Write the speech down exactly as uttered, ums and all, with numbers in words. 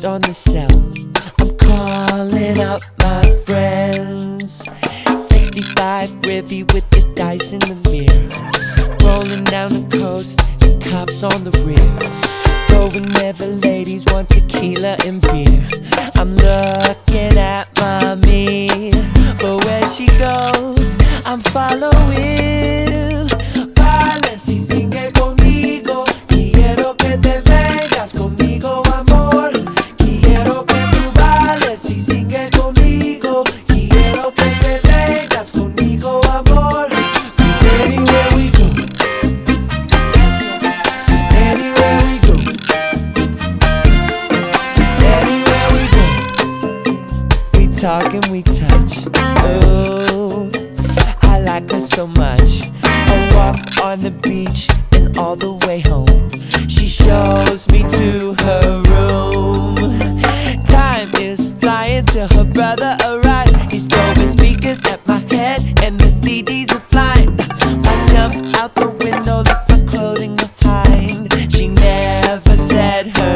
out on the cell. I'm calling up my friends. sixty-five Rivi with the dice in the mirror, rolling down the coast, the cops on the rear, going where the ladies want tequila and beer. I'm looking at mommy, but where she goes, I'm following. Baila si sigue conmigo, quiero que te vengas conmigo, amor. Quiero que tú bailes si sigue conmigo, quiero que te vengas conmigo, amor. 'Cause anywhere we go, anywhere we go, anywhere we go, we talk and we touch. Oh, I like her so much. I walk on the beach and all the way home, she shows me to her room. Time is flying till her brother arrives. He's throwing speakers at my head and the C Ds are flying. I jump out the window, left my clothing behind. She never said her